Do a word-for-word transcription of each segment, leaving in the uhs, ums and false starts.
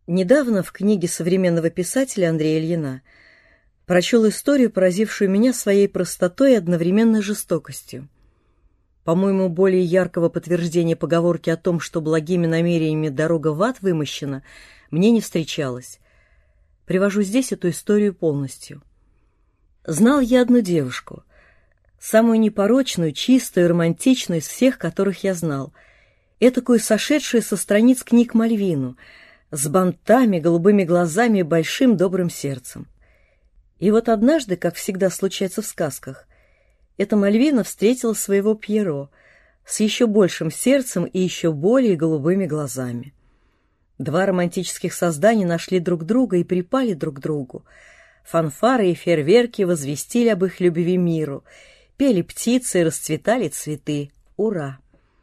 Недавно в книге современного писателя Андрея Ильина прочел историю, поразившую меня своей простотой и одновременно жестокостью. По-моему, более яркого подтверждения поговорки о том, что благими намерениями дорога в ад вымощена, мне не встречалось. Привожу здесь эту историю полностью. Знал я одну девушку, самую непорочную, чистую, романтичную из всех, которых я знал, этакую сошедшую со страниц книг Мальвину, с бантами, голубыми глазами и большим добрым сердцем. И вот однажды, как всегда случается в сказках, эта Мальвина встретила своего Пьеро с еще большим сердцем и еще более голубыми глазами. Два романтических создания нашли друг друга и припали друг к другу. Фанфары и фейерверки возвестили об их любви миру, пели птицы и расцветали цветы. Ура!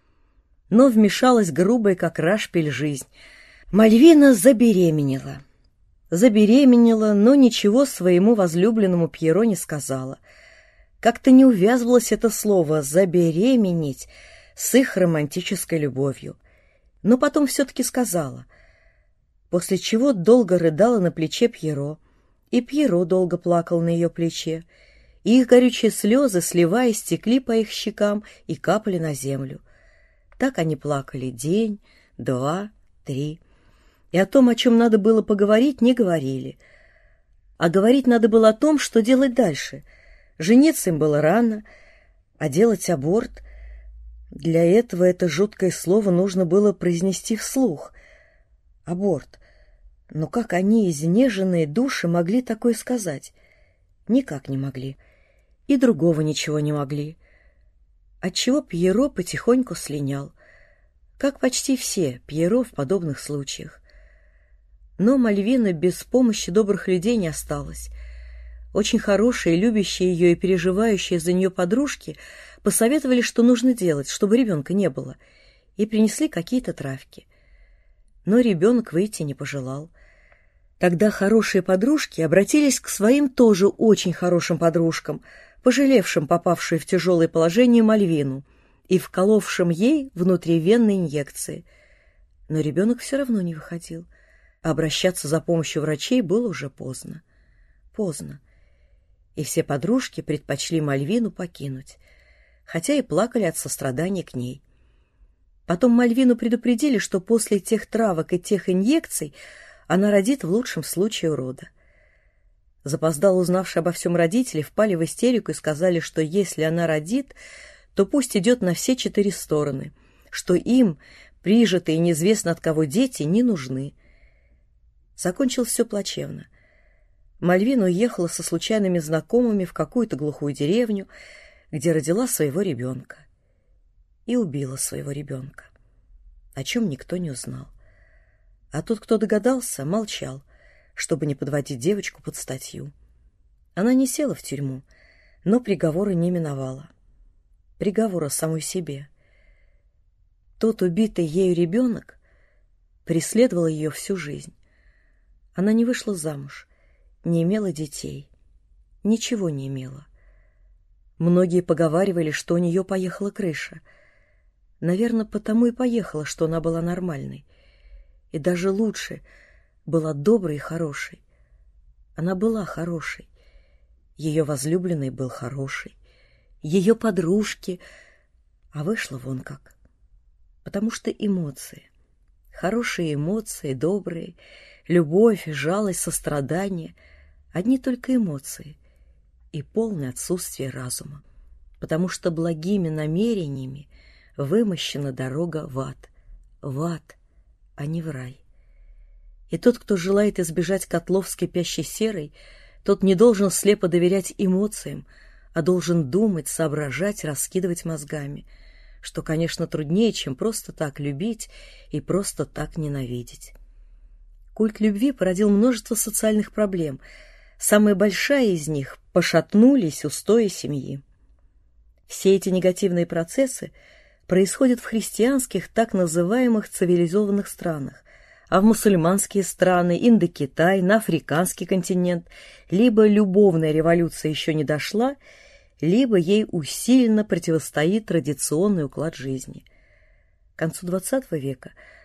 Но вмешалась грубая, как рашпиль, жизнь. Мальвина забеременела. Забеременела, но ничего своему возлюбленному Пьеро не сказала. Как-то не увязывалось это слово «забеременеть» с их романтической любовью. Но потом все-таки сказала, после чего долго рыдала на плече Пьеро, и Пьеро долго плакал на ее плече, и их горючие слезы, сливаясь, текли по их щекам и капали на землю. Так они плакали день, два, три. И о том, о чем надо было поговорить, не говорили. А говорить надо было о том, что делать дальше. Жениться им было рано, а делать аборт... Для этого это жуткое слово нужно было произнести вслух. Аборт. Но как они, изнеженные души, могли такое сказать? Никак не могли. И другого ничего не могли. Отчего Пьеро потихоньку слинял. Как почти все Пьеро в подобных случаях. Но Мальвина без помощи добрых людей не осталась. Очень хорошие, любящие ее и переживающие за нее подружки посоветовали, что нужно делать, чтобы ребенка не было, и принесли какие-то травки. Но ребенок выйти не пожелал. Тогда хорошие подружки обратились к своим тоже очень хорошим подружкам, пожалевшим попавшую в тяжелое положение Мальвину и вколовшим ей внутривенные инъекции. Но ребенок все равно не выходил. Обращаться за помощью врачей было уже поздно. Поздно. И все подружки предпочли Мальвину покинуть, хотя и плакали от сострадания к ней. Потом Мальвину предупредили, что после тех травок и тех инъекций она родит в лучшем случае урода. Запоздало узнавшие обо всем родители впали в истерику и сказали, что если она родит, то пусть идет на все четыре стороны, что им, прижитые неизвестно от кого дети, не нужны. Закончилось все плачевно. Мальвина уехала со случайными знакомыми в какую-то глухую деревню, где родила своего ребенка. И убила своего ребенка, о чем никто не узнал. А тот, кто догадался, молчал, чтобы не подводить девочку под статью. Она не села в тюрьму, но приговора не миновала. Приговора самой себе. Тот убитый ею ребенок преследовал ее всю жизнь. Она не вышла замуж, не имела детей, ничего не имела. Многие поговаривали, что у нее поехала крыша. Наверное, потому и поехала, что она была нормальной. И даже лучше, была доброй и хорошей. Она была хорошей. Ее возлюбленный был хороший. Ее подружки. А вышло вон как. Потому что эмоции. Хорошие эмоции, добрые. Любовь, жалость, сострадание — одни только эмоции и полное отсутствие разума, потому что благими намерениями вымощена дорога в ад, в ад, а не в рай. И тот, кто желает избежать котлов с кипящей серой, тот не должен слепо доверять эмоциям, а должен думать, соображать, раскидывать мозгами, что, конечно, труднее, чем просто так любить и просто так ненавидеть. Культ любви породил множество социальных проблем. Самая большая из них — пошатнулись устои семьи. Все эти негативные процессы происходят в христианских так называемых цивилизованных странах, а в мусульманские страны, Индокитай, на африканский континент либо любовная революция еще не дошла, либо ей усиленно противостоит традиционный уклад жизни. К концу двадцатого века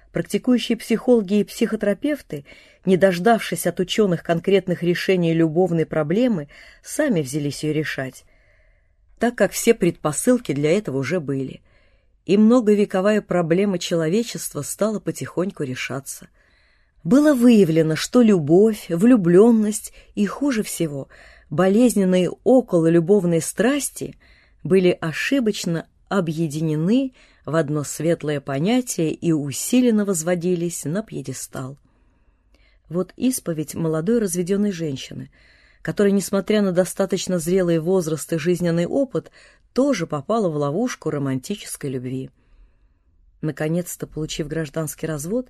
Практикующие психологи и психотерапевты, не дождавшись от ученых конкретных решений любовной проблемы, сами взялись ее решать, так как все предпосылки для этого уже были. И многовековая проблема человечества стала потихоньку решаться. Было выявлено, что любовь, влюбленность и, хуже всего, болезненные окололюбовные страсти были ошибочно объединены в одно светлое понятие и усиленно возводились на пьедестал. Вот исповедь молодой разведенной женщины, которая, несмотря на достаточно зрелый возраст и жизненный опыт, тоже попала в ловушку романтической любви. Наконец-то, получив гражданский развод,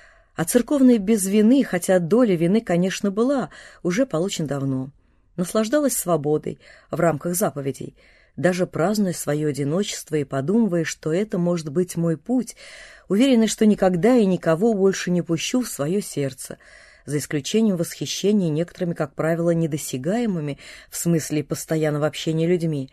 а церковная без вины, хотя доля вины, конечно, была, уже получен давно, наслаждалась свободой в рамках заповедей, даже празднуя свое одиночество и подумывая, что это может быть мой путь, уверенный, что никогда и никого больше не пущу в свое сердце, за исключением восхищения некоторыми, как правило, недосягаемыми в смысле постоянного общения людьми.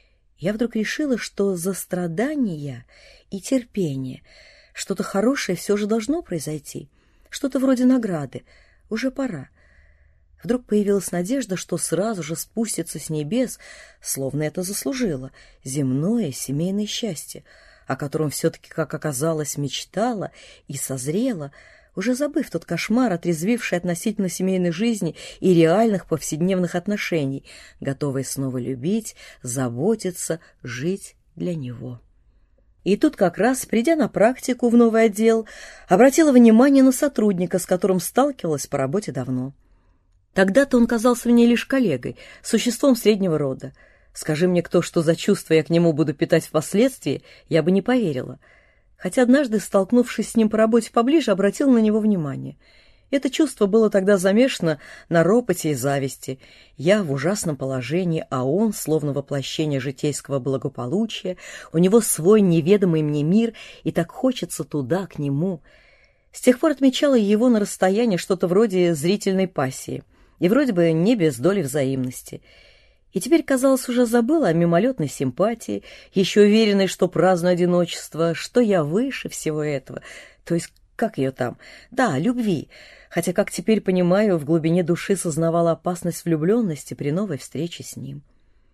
Я вдруг решила, что за страдания и терпение что-то хорошее все же должно произойти, что-то вроде награды, уже пора. Вдруг появилась надежда, что сразу же спустится с небес, словно это заслужило, земное семейное счастье, о котором все-таки, как оказалось, мечтала и созрела, уже забыв тот кошмар, отрезвивший относительно семейной жизни и реальных повседневных отношений, готовая снова любить, заботиться, жить для него. И тут как раз, придя на практику в новый отдел, обратила внимание на сотрудника, с которым сталкивалась по работе давно. Тогда-то он казался мне лишь коллегой, существом среднего рода. Скажи мне кто, что за чувства я к нему буду питать впоследствии, я бы не поверила. Хотя однажды, столкнувшись с ним по работе поближе, обратила на него внимание. Это чувство было тогда замешано на ропоте и зависти. Я в ужасном положении, а он, словно воплощение житейского благополучия, у него свой неведомый мне мир, и так хочется туда, к нему. С тех пор отмечала его на расстоянии что-то вроде зрительной пассии. И вроде бы не без доли взаимности. И теперь, казалось, уже забыла о мимолетной симпатии, еще уверенной, что праздную одиночество, что я выше всего этого, то есть, как ее там, да, любви, хотя, как теперь понимаю, в глубине души сознавала опасность влюбленности при новой встрече с ним.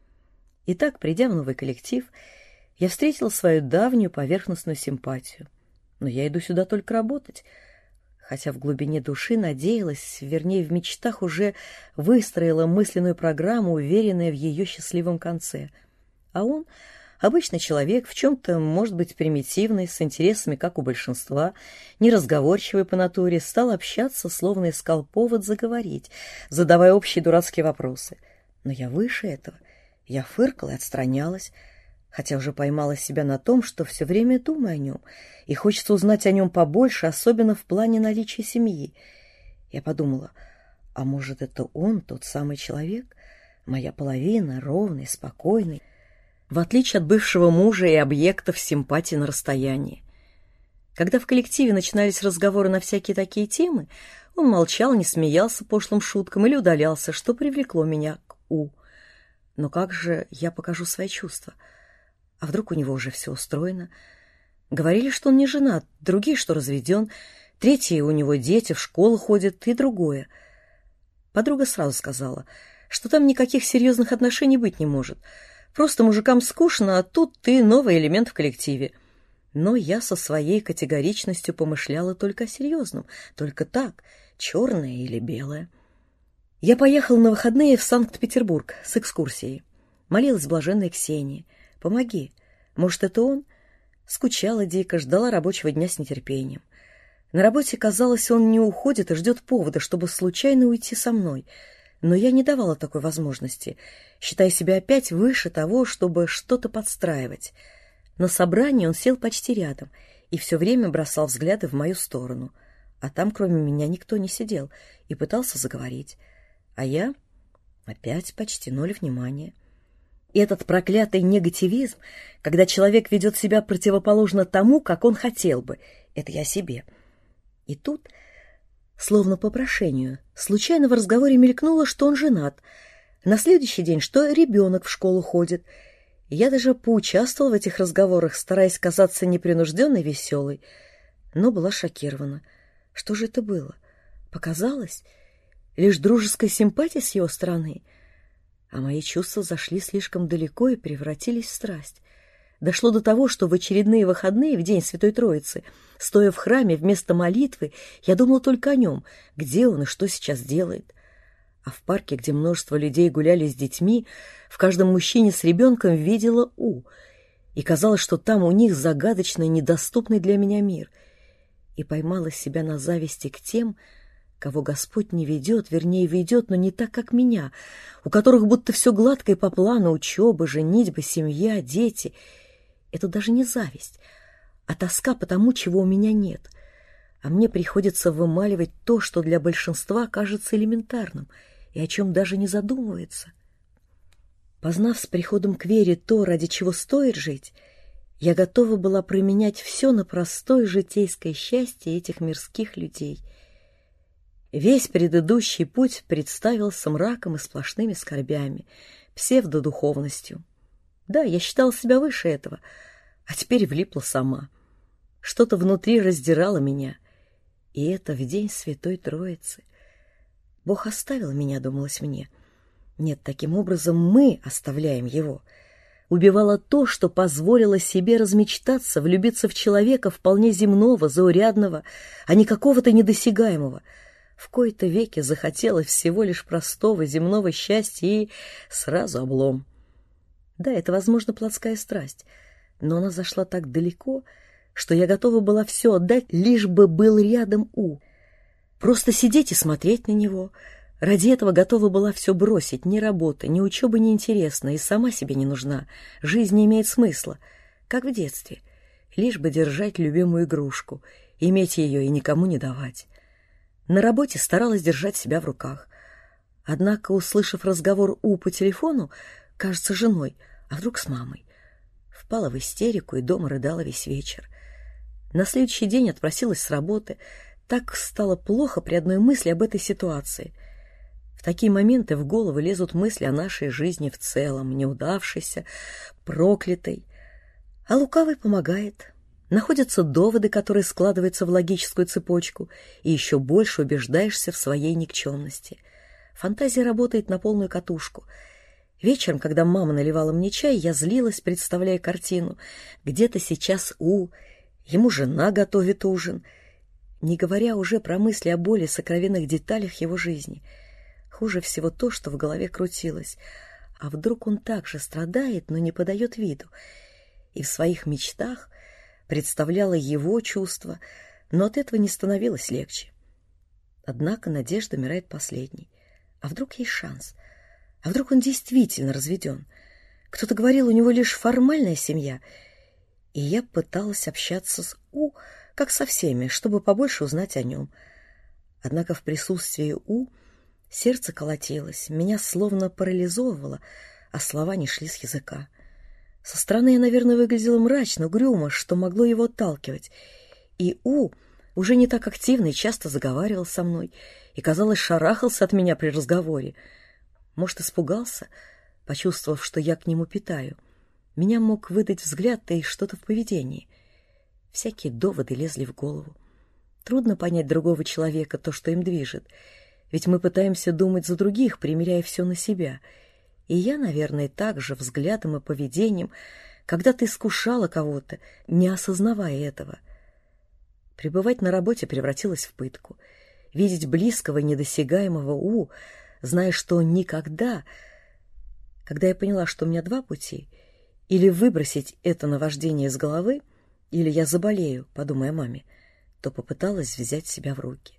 Итак, придя в новый коллектив, я встретила свою давнюю поверхностную симпатию. Но я иду сюда только работать, хотя в глубине души надеялась, вернее, в мечтах уже выстроила мысленную программу, уверенная в ее счастливом конце. А он, обычный человек, в чем-то, может быть, примитивный, с интересами, как у большинства, неразговорчивый по натуре, стал общаться, словно искал повод заговорить, задавая общие дурацкие вопросы. Но я выше этого. Я фыркала и отстранялась, хотя уже поймала себя на том, что все время думаю о нем, и хочется узнать о нем побольше, особенно в плане наличия семьи. Я подумала, а может, это он, тот самый человек, моя половина, ровный, спокойный, в отличие от бывшего мужа и объектов симпатии на расстоянии. Когда в коллективе начинались разговоры на всякие такие темы, он молчал, не смеялся пошлым шуткам или удалялся, что привлекло меня к У. Но как же я покажу свои чувства? А вдруг у него уже все устроено? Говорили, что он не женат, другие, что разведен, третьи у него дети, в школу ходят, и другое. Подруга сразу сказала, что там никаких серьезных отношений быть не может. Просто мужикам скучно, а тут ты новый элемент в коллективе. Но я со своей категоричностью помышляла только о серьезном, только так, черное или белое. Я поехала на выходные в Санкт-Петербург с экскурсией. Молилась блаженной Ксении. Помоги. Может, это он? Скучала дико, ждала рабочего дня с нетерпением. На работе, казалось, он не уходит и ждет повода, чтобы случайно уйти со мной. Но я не давала такой возможности, считая себя опять выше того, чтобы что-то подстраивать. На собрании он сел почти рядом и все время бросал взгляды в мою сторону. А там, кроме меня, никто не сидел и пытался заговорить. А я опять почти ноль внимания. И этот проклятый негативизм, когда человек ведет себя противоположно тому, как он хотел бы, это я себе. И тут, словно по прошению, случайно в разговоре мелькнуло, что он женат. На следующий день, что ребенок в школу ходит. И я даже поучаствовала в этих разговорах, стараясь казаться непринужденной, веселой. но была шокирована. Что же это было? Показалось? Лишь дружеская симпатия с его стороны? А мои чувства зашли слишком далеко и превратились в страсть. Дошло до того, что в очередные выходные, в день Святой Троицы, стоя в храме вместо молитвы, я думал только о нем, где он и что сейчас делает. А в парке, где множество людей гуляли с детьми, в каждом мужчине с ребенком видела У. И казалось, что там у них загадочный, недоступный для меня мир. И поймала себя на зависти к тем, кого Господь не ведет, вернее, ведет, но не так, как меня, у которых будто все гладко и по плану: учеба, женитьба, семья, дети. Это даже не зависть, а тоска по тому, чего у меня нет. А мне приходится вымаливать то, что для большинства кажется элементарным и о чем даже не задумывается. Познав с приходом к вере то, ради чего стоит жить, я готова была променять все на простое житейское счастье этих мирских людей. Весь предыдущий путь представился мраком и сплошными скорбями, псевдодуховностью. Да, я считала себя выше этого, а теперь влипла сама. Что-то внутри раздирало меня, и это в день Святой Троицы. Бог оставил меня, думалось мне. Нет, таким образом мы оставляем его. Убивало то, что позволило себе размечтаться, влюбиться в человека вполне земного, заурядного, а не какого-то недосягаемого. В кои-то веки захотелось всего лишь простого земного счастья, и сразу облом. Да, это, возможно, плотская страсть, но она зашла так далеко, что я готова была все отдать, лишь бы был рядом У. Просто сидеть и смотреть на него. Ради этого готова была все бросить. Ни работа, ни учеба не интересна, и сама себе не нужна. Жизнь не имеет смысла, как в детстве. Лишь бы держать любимую игрушку, иметь ее и никому не давать. На работе старалась держать себя в руках. Однако, услышав разговор У по телефону, кажется, женой, а вдруг с мамой, впала в истерику и дома рыдала весь вечер. На следующий день отпросилась с работы. Так стало плохо при одной мысли об этой ситуации. В такие моменты в голову лезут мысли о нашей жизни в целом, неудавшейся, проклятой. А лукавый помогает. Находятся доводы, которые складываются в логическую цепочку, и еще больше убеждаешься в своей никчемности. Фантазия работает на полную катушку. Вечером, когда мама наливала мне чай, я злилась, представляя картину. Где-то сейчас У, ему жена готовит ужин, не говоря уже про мысли о более сокровенных деталях его жизни. Хуже всего то, что в голове крутилось. А вдруг он также страдает, но не подает виду? И в своих мечтах представляла его чувства, но от этого не становилось легче. Однако надежда умирает последней. А вдруг есть шанс? А вдруг он действительно разведен? Кто-то говорил, у него лишь формальная семья. И я пыталась общаться с У, как со всеми, чтобы побольше узнать о нем. Однако в присутствии У сердце колотилось, меня словно парализовывало, а слова не шли с языка. Со стороны я, наверное, выглядела мрачно, угрюмо, что могло его отталкивать. И У уже не так активно и часто заговаривал со мной, и, казалось, шарахался от меня при разговоре. Может, испугался, почувствовав, что я к нему питаю. Меня мог выдать взгляд и что-то в поведении. Всякие доводы лезли в голову. Трудно понять другого человека, то, что им движет. Ведь мы пытаемся думать за других, примеряя все на себя. И я, наверное, так же взглядом и поведением когда-то искушала кого-то, не осознавая этого. Пребывать на работе превратилось в пытку. Видеть близкого и недосягаемого У, зная, что никогда... Когда я поняла, что у меня два пути, или выбросить это наваждение из головы, или я заболею, подумая о маме, то попыталась взять себя в руки.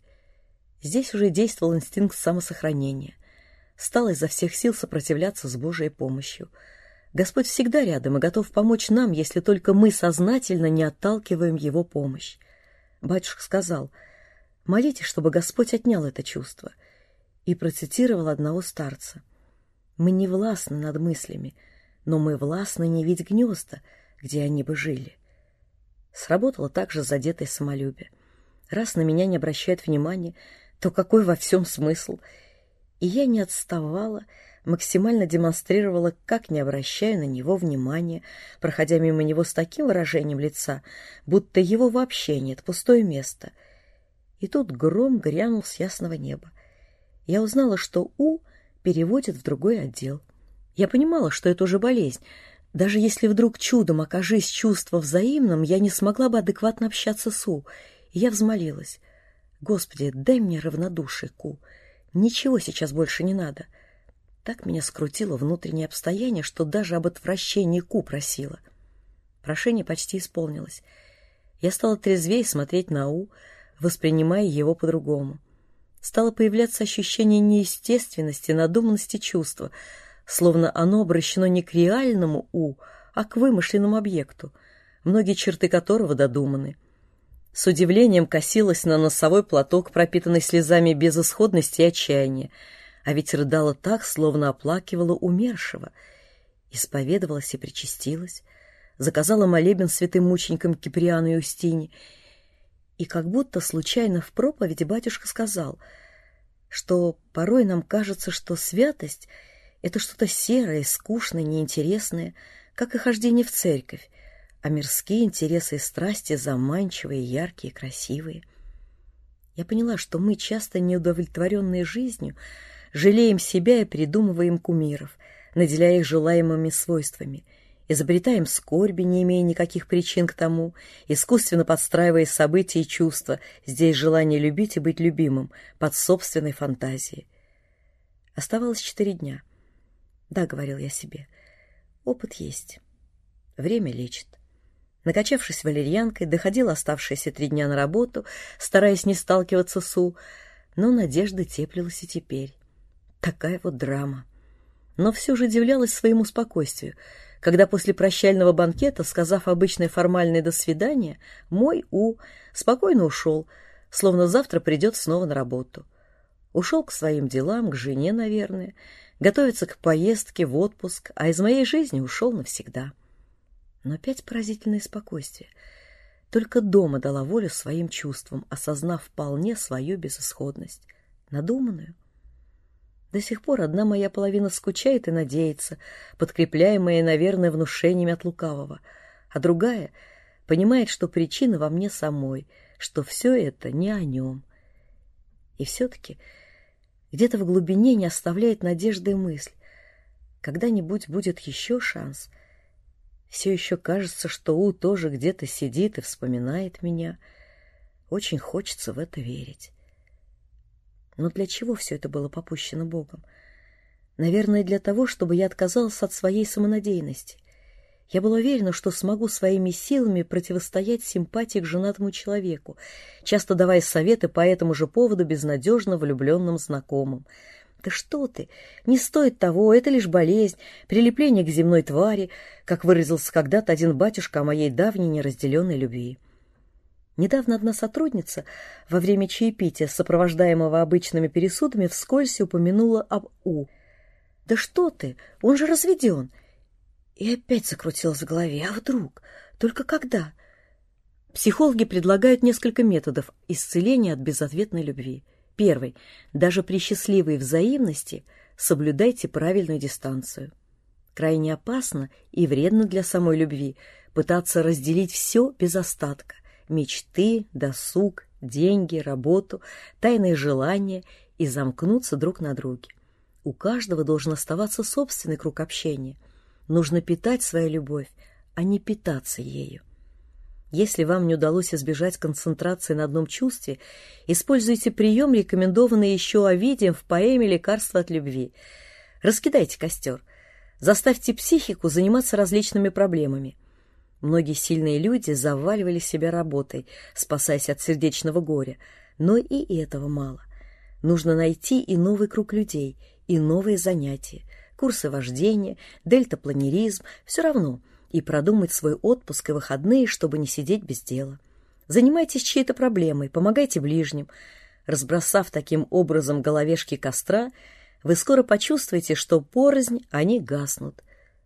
Здесь уже действовал инстинкт самосохранения. Стала изо всех сил сопротивляться с Божией помощью. Господь всегда рядом и готов помочь нам, если только мы сознательно не отталкиваем Его помощь. Батюшка сказал: «Молитесь, чтобы Господь отнял это чувство», и процитировал одного старца: «Мы не властны над мыслями, но мы властны не видеть гнезда, где они бы жили». Сработало также задетое самолюбие. Раз на меня не обращают внимания, то какой во всем смысл? И я не отставала, максимально демонстрировала, как не обращаю на него внимания, проходя мимо него с таким выражением лица, будто его вообще нет, пустое место. И тут гром грянул с ясного неба. Я узнала, что У переводит в другой отдел. Я понимала, что это уже болезнь. Даже если вдруг чудом окажись чувство взаимным, я не смогла бы адекватно общаться с У. И я взмолилась: «Господи, дай мне равнодушие к У. Ничего сейчас больше не надо». Так меня скрутило внутреннее обстояние, что даже об отвращении Ку просила. Прошение почти исполнилось. Я стала трезвее смотреть на У, воспринимая его по-другому. Стало появляться ощущение неестественности, надуманности чувства, словно оно обращено не к реальному У, а к вымышленному объекту, многие черты которого додуманы. С удивлением косилась на носовой платок, пропитанный слезами безысходности и отчаяния, а ведь рыдала так, словно оплакивала умершего. Исповедовалась и причастилась, заказала молебен святым мученикам Киприану и Устине, и как будто случайно в проповеди батюшка сказал, что порой нам кажется, что святость — это что-то серое, скучное, неинтересное, как и хождение в церковь, а мирские интересы и страсти заманчивые, яркие, красивые. Я поняла, что мы, часто неудовлетворенные жизнью, жалеем себя и придумываем кумиров, наделяя их желаемыми свойствами, изобретаем скорби, не имея никаких причин к тому, искусственно подстраивая события и чувства, здесь желание любить и быть любимым, под собственной фантазией. Оставалось четыре дня. Да, говорил я себе, опыт есть. Время лечит. Накачавшись валерьянкой, доходила оставшиеся три дня на работу, стараясь не сталкиваться с У, но надежда теплилась и теперь. Такая вот драма. Но все же удивлялась своему спокойствию, когда после прощального банкета, сказав обычное формальное «до свидания», мой У спокойно ушел, словно завтра придет снова на работу. Ушел к своим делам, к жене, наверное, готовится к поездке в отпуск, а из моей жизни ушел навсегда. Но опять поразительное спокойствие. Только дома дала волю своим чувствам, осознав вполне свою безысходность, надуманную. До сих пор одна моя половина скучает и надеется, подкрепляемая, наверное, внушениями от лукавого, а другая понимает, что причина во мне самой, что все это не о нем. И все-таки где-то в глубине не оставляет надежды и мысль: когда-нибудь будет еще шанс. Все еще кажется, что У тоже где-то сидит и вспоминает меня. Очень хочется в это верить. Но для чего все это было попущено Богом? Наверное, для того, чтобы я отказалась от своей самонадеянности. Я была уверена, что смогу своими силами противостоять симпатии к женатому человеку, часто давая советы по этому же поводу безнадежно влюбленным знакомым. «Да что ты! Не стоит того, это лишь болезнь, прилепление к земной твари», как выразился когда-то один батюшка о моей давней неразделенной любви. Недавно одна сотрудница во время чаепития, сопровождаемого обычными пересудами, вскользь упомянула об У. «Да что ты! Он же разведен!» И опять закрутилось в голове. А вдруг? Только когда? Психологи предлагают несколько методов исцеления от безответной любви. Первый. Даже при счастливой взаимности соблюдайте правильную дистанцию. Крайне опасно и вредно для самой любви пытаться разделить все без остатка. Мечты, досуг, деньги, работу, тайные желания и замкнуться друг на друге. У каждого должен оставаться собственный круг общения. Нужно питать свою любовь, а не питаться ею. Если вам не удалось избежать концентрации на одном чувстве, используйте прием, рекомендованный еще Овидием в поэме «Лекарство от любви». Раскидайте костер, заставьте психику заниматься различными проблемами. Многие сильные люди заваливали себя работой, спасаясь от сердечного горя, но и этого мало. Нужно найти и новый круг людей, и новые занятия, курсы вождения, дельтапланеризм, все равно, и продумать свой отпуск и выходные, чтобы не сидеть без дела. Занимайтесь чьей-то проблемой, помогайте ближним. Разбросав таким образом головешки костра, вы скоро почувствуете, что порознь они гаснут.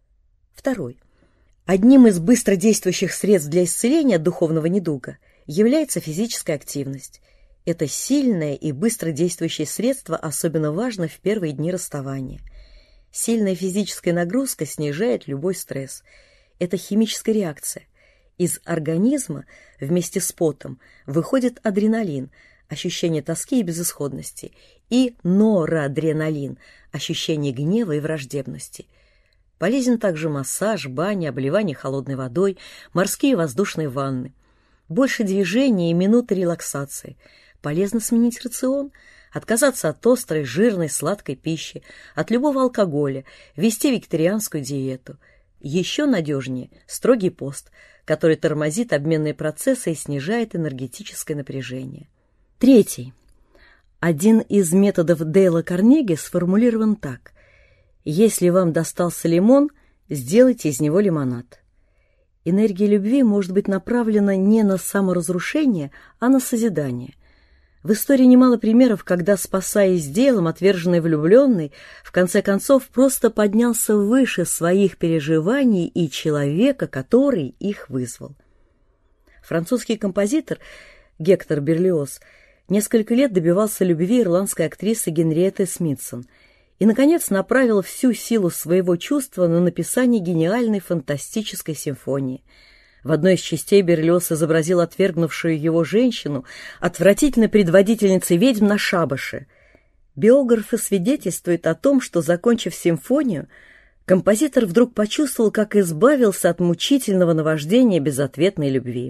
Второй. Одним из быстродействующих средств для исцеления от духовного недуга является физическая активность. Это сильное и быстродействующее средство особенно важно в первые дни расставания. Сильная физическая нагрузка снижает любой стресс. Это химическая реакция. Из организма вместе с потом выходит адреналин, ощущение тоски и безысходности, и норадреналин, ощущение гнева и враждебности. Полезен также массаж, баня, обливание холодной водой, морские и воздушные ванны. Больше движения и минуты релаксации. Полезно сменить рацион, отказаться от острой, жирной, сладкой пищи, от любого алкоголя, вести вегетарианскую диету. Еще надежнее строгий пост, который тормозит обменные процессы и снижает энергетическое напряжение. Третий. Один из методов Дейла Карнеги сформулирован так: если вам достался лимон, сделайте из него лимонад. Энергия любви может быть направлена не на саморазрушение, а на созидание. В истории немало примеров, когда, спасаясь делом, отверженный влюбленный, в конце концов просто поднялся выше своих переживаний и человека, который их вызвал. Французский композитор Гектор Берлиоз несколько лет добивался любви ирландской актрисы Генриетты Смитсон и, наконец, направил всю силу своего чувства на написание гениальной фантастической симфонии. В одной из частей Берлиоз изобразил отвергнувшую его женщину, отвратительной предводительницей ведьм на шабаше. Биографы свидетельствуют о том, что, закончив симфонию, композитор вдруг почувствовал, как избавился от мучительного наваждения безответной любви.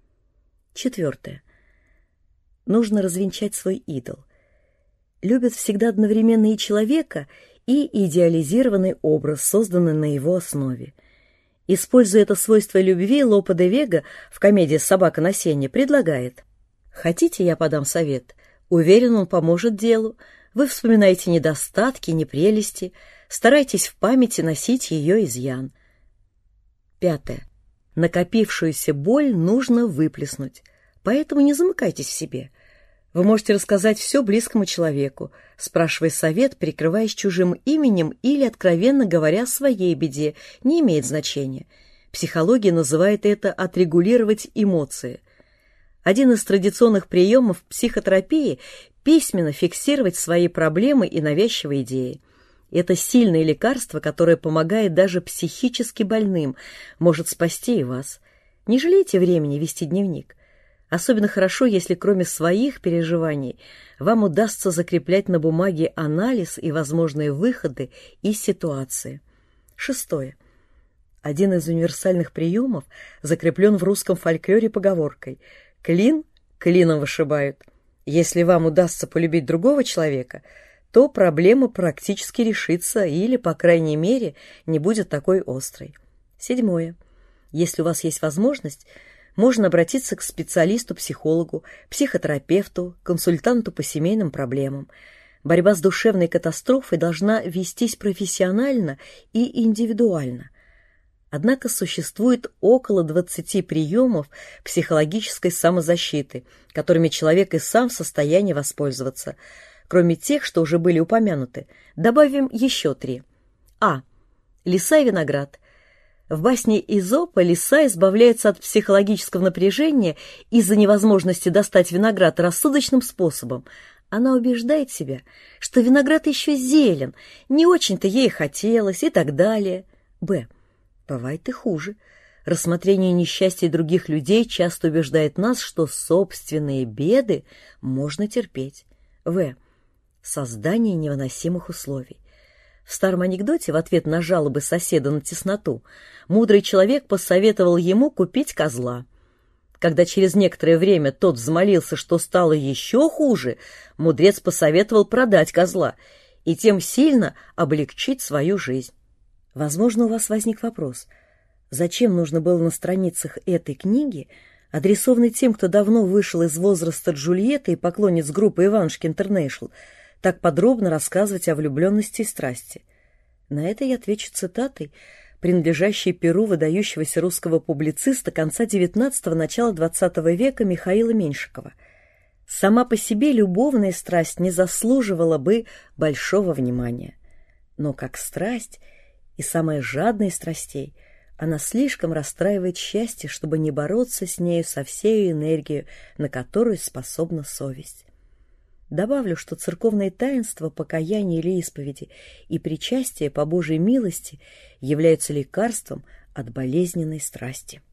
Четвертое. Нужно развенчать свой идол. Любят всегда одновременно и человека, и идеализированный образ, созданный на его основе. Используя это свойство любви, Лопе де Вега в комедии «Собака на сене» предлагает: «Хотите, я подам совет? Уверен, он поможет делу. Вы вспоминаете недостатки, непрелести, старайтесь в памяти носить ее изъян». Пятое. Накопившуюся боль нужно выплеснуть, поэтому не замыкайтесь в себе. Вы можете рассказать все близкому человеку, спрашивая совет, прикрываясь чужим именем или откровенно говоря о своей беде, не имеет значения. Психология называет это «отрегулировать эмоции». Один из традиционных приемов психотерапии – письменно фиксировать свои проблемы и навязчивые идеи. Это сильное лекарство, которое помогает даже психически больным, может спасти и вас. Не жалейте времени вести дневник. Особенно хорошо, если кроме своих переживаний вам удастся закреплять на бумаге анализ и возможные выходы из ситуации. Шестое. Один из универсальных приемов закреплен в русском фольклоре поговоркой: «Клин клином вышибают». Если вам удастся полюбить другого человека, то проблема практически решится или, по крайней мере, не будет такой острой. Седьмое. Если у вас есть возможность, можно обратиться к специалисту-психологу, психотерапевту, консультанту по семейным проблемам. Борьба с душевной катастрофой должна вестись профессионально и индивидуально. Однако существует около двадцати приемов психологической самозащиты, которыми человек и сам в состоянии воспользоваться. Кроме тех, что уже были упомянуты, добавим еще три. А. Лиса и виноград. В басне Эзопа лиса избавляется от психологического напряжения из-за невозможности достать виноград рассудочным способом. Она убеждает себя, что виноград еще зелен, не очень-то ей хотелось и так далее. Б. Бывает и хуже. Рассмотрение несчастья других людей часто убеждает нас, что собственные беды можно терпеть. В. Создание невыносимых условий. В старом анекдоте в ответ на жалобы соседа на тесноту мудрый человек посоветовал ему купить козла. Когда через некоторое время тот взмолился, что стало еще хуже, мудрец посоветовал продать козла и тем сильно облегчить свою жизнь. Возможно, у вас возник вопрос: зачем нужно было на страницах этой книги, адресованной тем, кто давно вышел из возраста Джульетты и поклонниц группы Иванушки Интернешнл, так подробно рассказывать о влюбленности и страсти? На это я отвечу цитатой, принадлежащей перу выдающегося русского публициста конца девятнадцатого – начала двадцатого века Михаила Меньшикова. Сама по себе любовная страсть не заслуживала бы большого внимания. Но как страсть, и самая жадная из страстей, она слишком расстраивает счастье, чтобы не бороться с нею со всей энергией, на которую способна совесть. Добавлю, что церковные таинства покаяния или исповеди и причастие по Божьей милости являются лекарством от болезненной страсти.